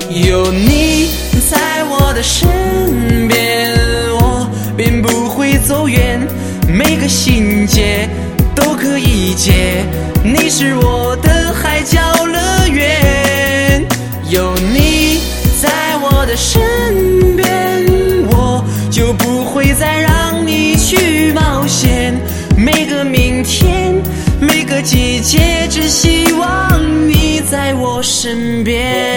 有你在我的身边，我便不会走远，每个心结都可以解，你是我的海角乐园。有你在我的身边，我就不会再让你去冒险，每个明天，每个季节，只希望你在我身边。